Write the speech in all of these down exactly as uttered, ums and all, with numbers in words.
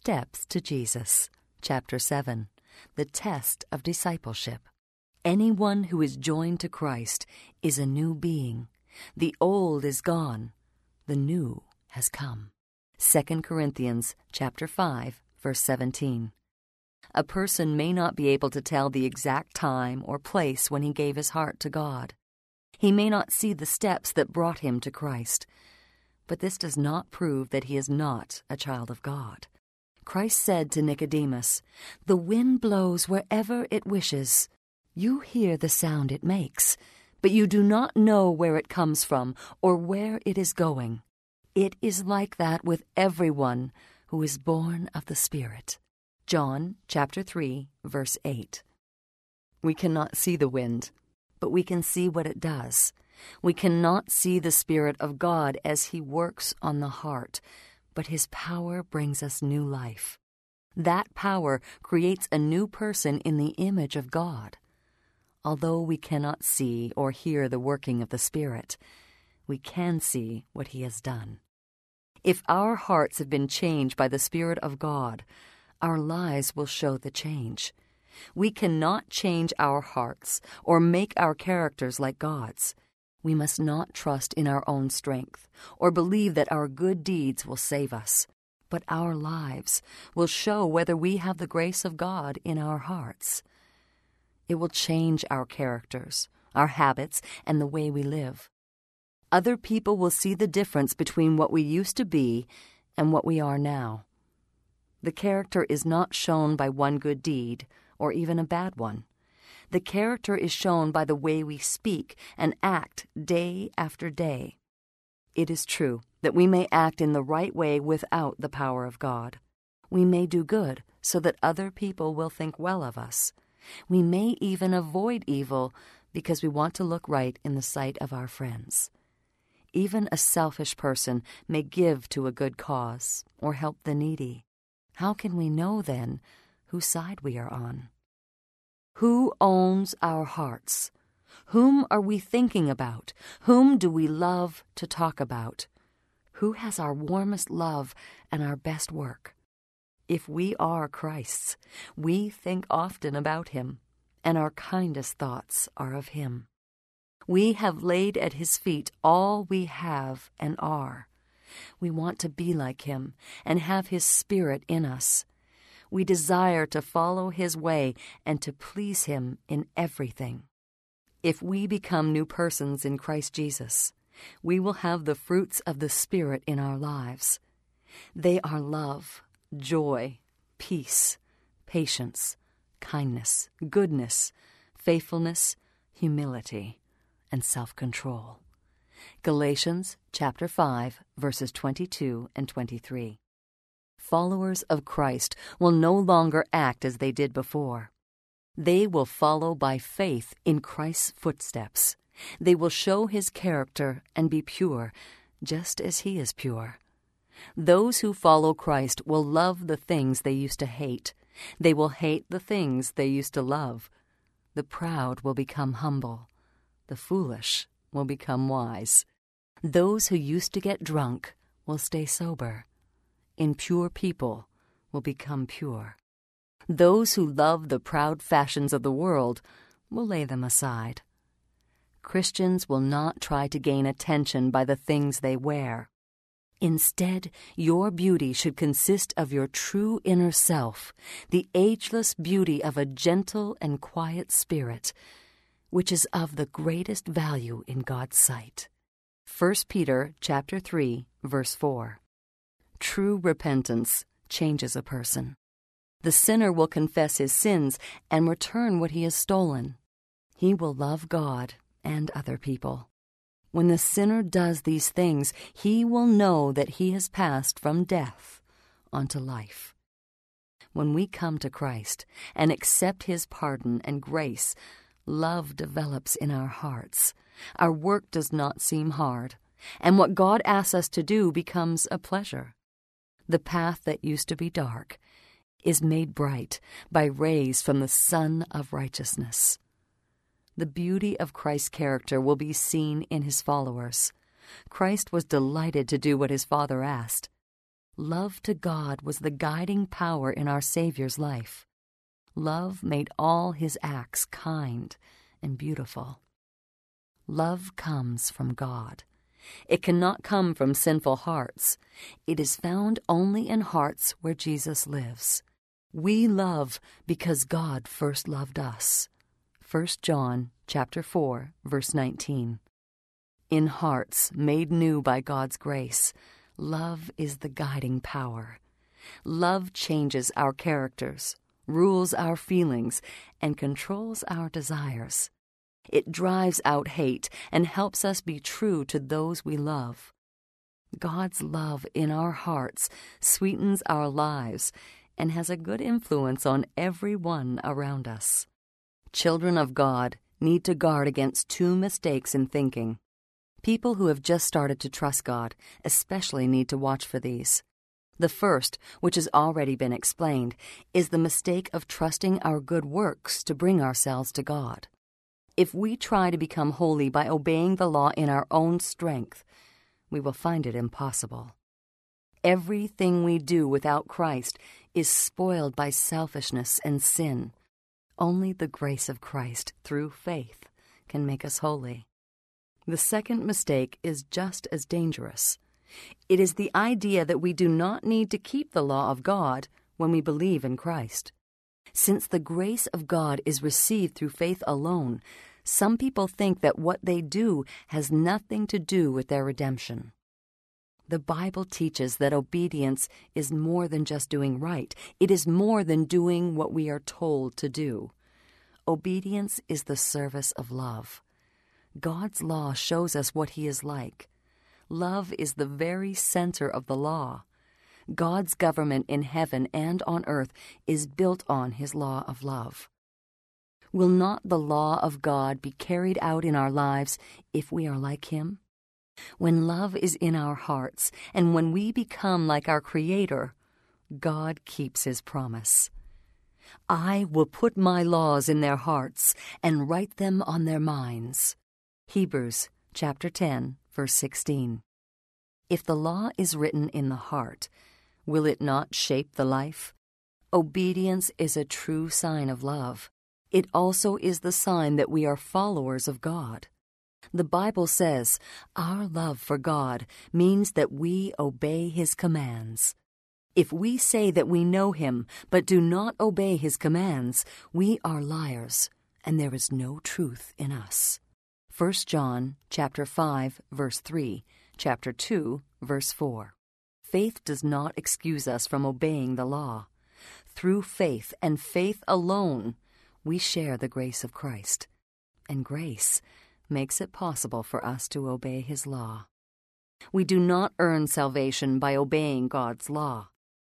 Steps to Jesus, Chapter seven, The Test of Discipleship. Anyone who is joined to Christ is a new being. The old is gone, the new has come. Second Corinthians chapter five, verse seventeen. A person may not be able to tell the exact time or place when he gave his heart to God. He may not see the steps that brought him to Christ. But this does not prove that he is not a child of God. Christ said to Nicodemus, "The wind blows wherever it wishes. You hear the sound it makes, but you do not know where it comes from or where it is going. It is like that with everyone who is born of the Spirit." John chapter three, verse eight. We cannot see the wind, but we can see what it does. We cannot see the Spirit of God as He works on the heart, but His power brings us new life. That power creates a new person in the image of God. Although we cannot see or hear the working of the Spirit, we can see what He has done. If our hearts have been changed by the Spirit of God, our lives will show the change. We cannot change our hearts or make our characters like God's. We must not trust in our own strength or believe that our good deeds will save us, but our lives will show whether we have the grace of God in our hearts. It will change our characters, our habits, and the way we live. Other people will see the difference between what we used to be and what we are now. The character is not shown by one good deed or even a bad one. The character is shown by the way we speak and act day after day. It is true that we may act in the right way without the power of God. We may do good so that other people will think well of us. We may even avoid evil because we want to look right in the sight of our friends. Even a selfish person may give to a good cause or help the needy. How can we know, then, whose side we are on? Who owns our hearts? Whom are we thinking about? Whom do we love to talk about? Who has our warmest love and our best work? If we are Christ's, we think often about Him, and our kindest thoughts are of Him. We have laid at His feet all we have and are. We want to be like Him and have His Spirit in us. We desire to follow His way and to please Him in everything. If we become new persons in Christ Jesus, we will have the fruits of the Spirit in our lives. They are love, joy, peace, patience, kindness, goodness, faithfulness, humility, and self-control. Galatians chapter five, verses twenty-two and twenty-three. Followers of Christ will no longer act as they did before. They will follow by faith in Christ's footsteps. They will show His character and be pure, just as He is pure. Those who follow Christ will love the things they used to hate. They will hate the things they used to love. The proud will become humble. The foolish will become wise. Those who used to get drunk will stay sober. Impure people will become pure. Those who love the proud fashions of the world will lay them aside. Christians will not try to gain attention by the things they wear. Instead, your beauty should consist of your true inner self, the ageless beauty of a gentle and quiet spirit, which is of the greatest value in God's sight. First Peter chapter three, verse four. True repentance changes a person. The sinner will confess his sins and return what he has stolen. He will love God and other people. When the sinner does these things, he will know that he has passed from death onto life. When we come to Christ and accept His pardon and grace, love develops in our hearts. Our work does not seem hard, and what God asks us to do becomes a pleasure. The path that used to be dark is made bright by rays from the Sun of Righteousness. The beauty of Christ's character will be seen in His followers. Christ was delighted to do what His Father asked. Love to God was the guiding power in our Savior's life. Love made all his acts kind and beautiful. Love comes from God. It cannot come from sinful hearts. It is found only in hearts where Jesus lives. We love because God first loved us. First John chapter four, verse nineteen. In hearts made new by God's grace, love is the guiding power. Love changes our characters, rules our feelings, and controls our desires. It drives out hate and helps us be true to those we love. God's love in our hearts sweetens our lives and has a good influence on everyone around us. Children of God need to guard against two mistakes in thinking. People who have just started to trust God especially need to watch for these. The first, which has already been explained, is the mistake of trusting our good works to bring ourselves to God. If we try to become holy by obeying the law in our own strength, we will find it impossible. Everything we do without Christ is spoiled by selfishness and sin. Only the grace of Christ through faith can make us holy. The second mistake is just as dangerous. It is the idea that we do not need to keep the law of God when we believe in Christ. Since the grace of God is received through faith alone, some people think that what they do has nothing to do with their redemption. The Bible teaches that obedience is more than just doing right. It is more than doing what we are told to do. Obedience is the service of love. God's law shows us what He is like. Love is the very center of the law. God's government in heaven and on earth is built on His law of love. Will not the law of God be carried out in our lives if we are like Him? When love is in our hearts and when we become like our Creator, God keeps His promise. I will put my laws in their hearts and write them on their minds. Hebrews chapter ten, verse sixteen. If the law is written in the heart, will it not shape the life? Obedience is a true sign of love. It also is the sign that we are followers of God. The Bible says our love for God means that we obey His commands. If we say that we know Him but do not obey His commands, we are liars, and there is no truth in us. First John chapter five, verse three, chapter two, verse four. Faith does not excuse us from obeying the law. Through faith and faith alone, we share the grace of Christ, and grace makes it possible for us to obey His law. We do not earn salvation by obeying God's law.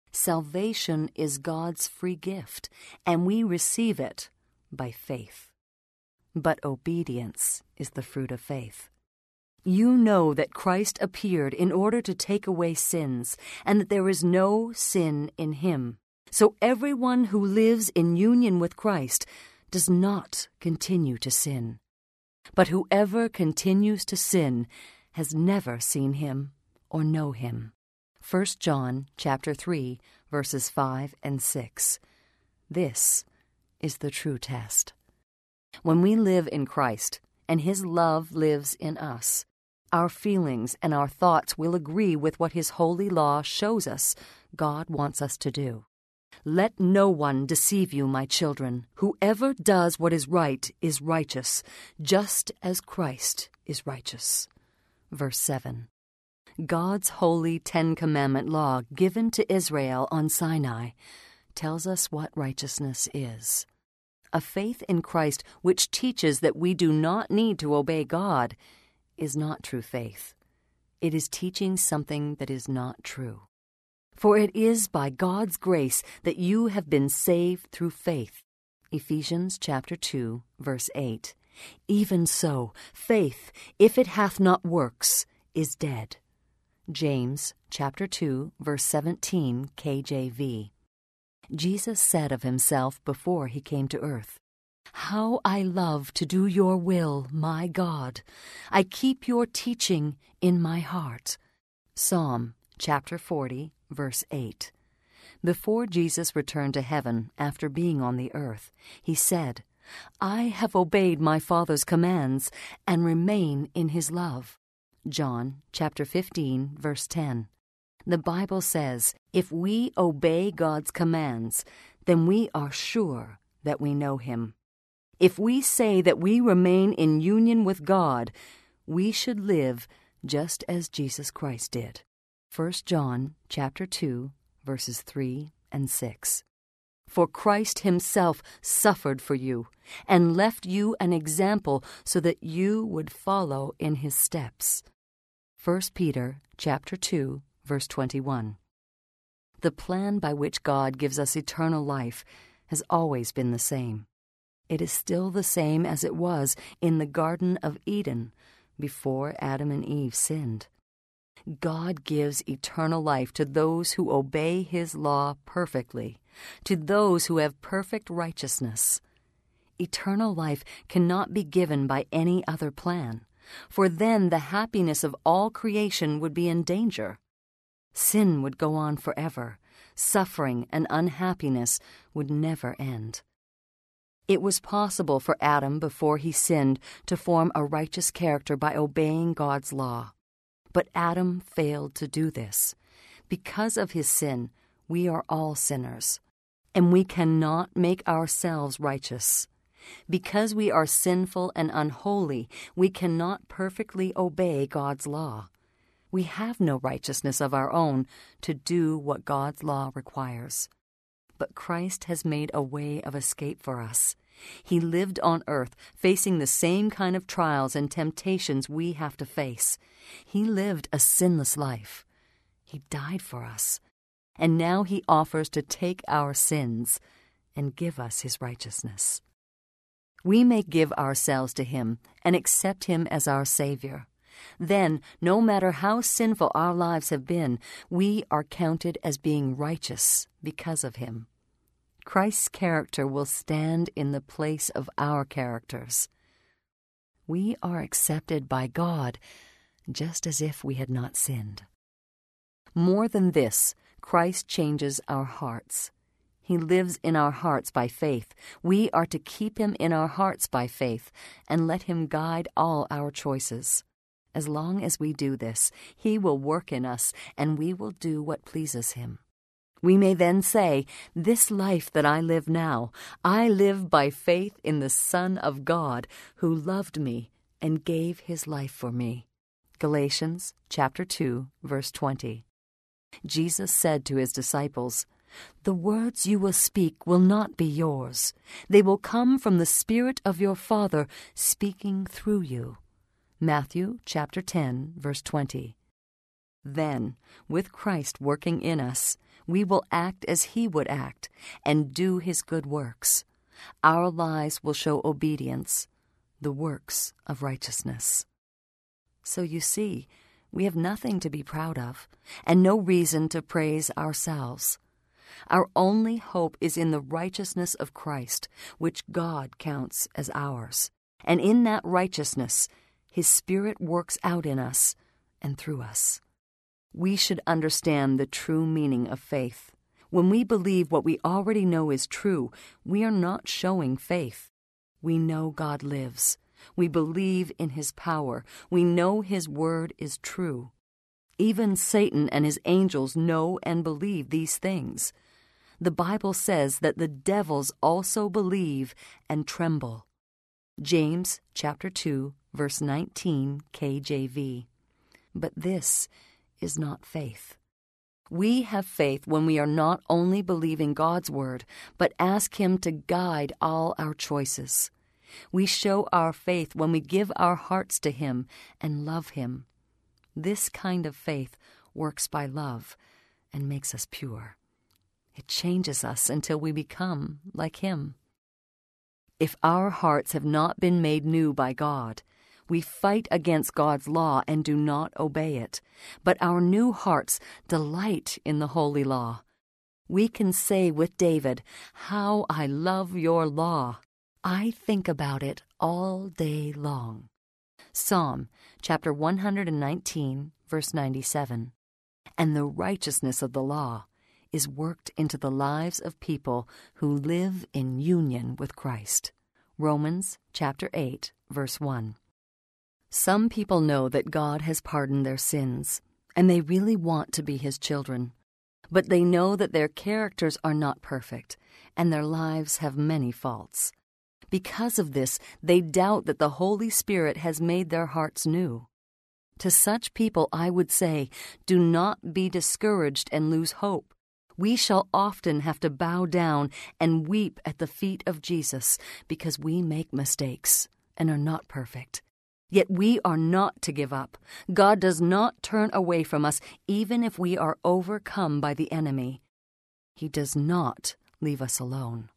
Salvation is God's free gift, and we receive it by faith. But obedience is the fruit of faith. You know that Christ appeared in order to take away sins, and that there is no sin in Him. So everyone who lives in union with Christ does not continue to sin. But whoever continues to sin has never seen Him or know Him. First John chapter three, verses five and six. This is the true test. When we live in Christ and His love lives in us, our feelings and our thoughts will agree with what His holy law shows us God wants us to do. Let no one deceive you, my children. Whoever does what is right is righteous, just as Christ is righteous. Verse seven. God's holy Ten Commandment law given to Israel on Sinai tells us what righteousness is. A faith in Christ which teaches that we do not need to obey God is not true faith. It is teaching something that is not true. For it is by God's grace that you have been saved through faith. Ephesians chapter two, verse eight. Even so, faith, if it hath not works, is dead. James chapter two, verse seventeen, K J V. Jesus said of Himself before He came to earth, "How I love to do your will, my God. I keep your teaching in my heart." Psalm chapter forty, verse eight. Before Jesus returned to heaven after being on the earth, he said, "I have obeyed my Father's commands and remain in his love." John chapter fifteen, verse ten. The Bible says, if we obey God's commands, then we are sure that we know him. If we say that we remain in union with God, we should live just as Jesus Christ did. First John chapter two, verses three and six. For Christ himself suffered for you and left you an example so that you would follow in his steps. First Peter chapter two, verse twenty-one. The plan by which God gives us eternal life has always been the same. It is still the same as it was in the Garden of Eden before Adam and Eve sinned. God gives eternal life to those who obey his law perfectly, to those who have perfect righteousness. Eternal life cannot be given by any other plan, for then the happiness of all creation would be in danger. Sin would go on forever. Suffering and unhappiness would never end. It was possible for Adam before he sinned to form a righteous character by obeying God's law. But Adam failed to do this. Because of his sin, we are all sinners, and we cannot make ourselves righteous. Because we are sinful and unholy, we cannot perfectly obey God's law. We have no righteousness of our own to do what God's law requires. But Christ has made a way of escape for us. He lived on earth, facing the same kind of trials and temptations we have to face. He lived a sinless life. He died for us. And now he offers to take our sins and give us his righteousness. We may give ourselves to him and accept him as our Savior. Then, no matter how sinful our lives have been, we are counted as being righteous because of him. Christ's character will stand in the place of our characters. We are accepted by God just as if we had not sinned. More than this, Christ changes our hearts. He lives in our hearts by faith. We are to keep him in our hearts by faith and let him guide all our choices. As long as we do this, he will work in us, and we will do what pleases him. We may then say, "This life that I live now, I live by faith in the Son of God, who loved me and gave his life for me." Galatians chapter two, verse twenty. Jesus said to his disciples, "The words you will speak will not be yours. They will come from the Spirit of your Father speaking through you." Matthew chapter ten, verse twenty. Then, with Christ working in us, we will act as he would act and do his good works. Our lives will show obedience, the works of righteousness. So you see, we have nothing to be proud of and no reason to praise ourselves. Our only hope is in the righteousness of Christ, which God counts as ours. And in that righteousness, his Spirit works out in us and through us. We should understand the true meaning of faith. When we believe what we already know is true, we are not showing faith. We know God lives. We believe in his power. We know his word is true. Even Satan and his angels know and believe these things. The Bible says that the devils also believe and tremble. James chapter two, verse nineteen, K J V. But this is not faith. We have faith when we are not only believing God's word, but ask him to guide all our choices. We show our faith when we give our hearts to him and love him. This kind of faith works by love and makes us pure. It changes us until we become like him. If our hearts have not been made new by God, we fight against God's law and do not obey it. But our new hearts delight in the holy law. We can say with David, "How I love your law. I think about it all day long." Psalm chapter one hundred nineteen, verse ninety-seven. and the righteousness of the law is worked into the lives of people who live in union with Christ. Romans chapter eight, verse one. Some people know that God has pardoned their sins, and they really want to be His children. But they know that their characters are not perfect, and their lives have many faults. Because of this, they doubt that the Holy Spirit has made their hearts new. To such people I would say, do not be discouraged and lose hope. We shall often have to bow down and weep at the feet of Jesus because we make mistakes and are not perfect. Yet we are not to give up. God does not turn away from us even if we are overcome by the enemy. He does not leave us alone.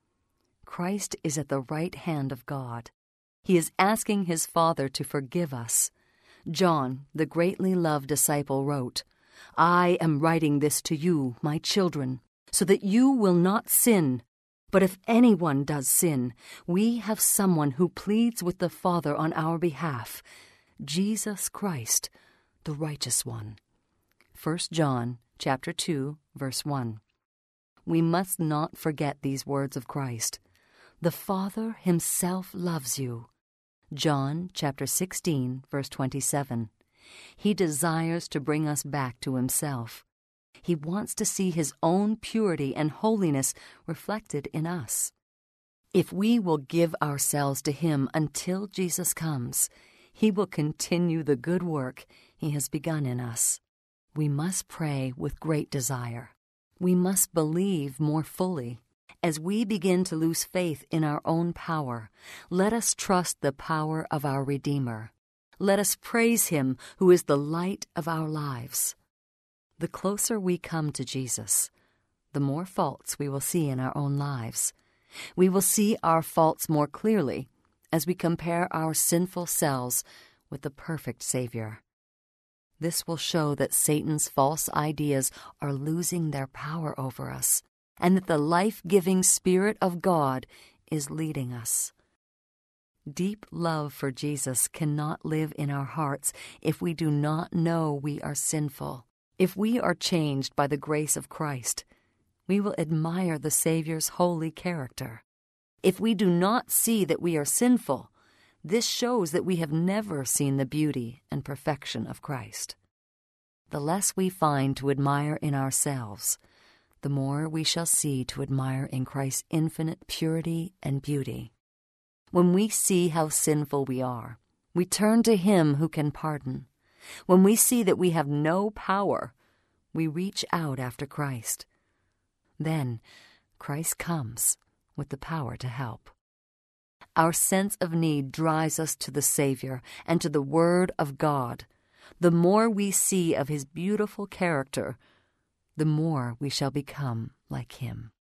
Christ is at the right hand of God. He is asking His Father to forgive us. John, the greatly loved disciple, wrote, "I am writing this to you, my children, so that you will not sin. But if anyone does sin, we have someone who pleads with the Father on our behalf, Jesus Christ, the righteous one." First John chapter two, verse one. We must not forget these words of Christ. The Father Himself loves you. John chapter sixteen, verse twenty-seven. He desires to bring us back to Himself. He wants to see His own purity and holiness reflected in us. If we will give ourselves to Him until Jesus comes, He will continue the good work He has begun in us. We must pray with great desire. We must believe more fully. As we begin to lose faith in our own power, let us trust the power of our Redeemer. Let us praise Him who is the light of our lives. The closer we come to Jesus, the more faults we will see in our own lives. We will see our faults more clearly as we compare our sinful selves with the perfect Savior. This will show that Satan's false ideas are losing their power over us, and that the life-giving Spirit of God is leading us. Deep love for Jesus cannot live in our hearts if we do not know we are sinful. If we are changed by the grace of Christ, we will admire the Savior's holy character. If we do not see that we are sinful, this shows that we have never seen the beauty and perfection of Christ. The less we find to admire in ourselves, the more we shall see to admire in Christ's infinite purity and beauty. When we see how sinful we are, we turn to Him who can pardon. When we see that we have no power, we reach out after Christ. Then Christ comes with the power to help. Our sense of need drives us to the Savior and to the Word of God. The more we see of His beautiful character, the more we shall become like Him.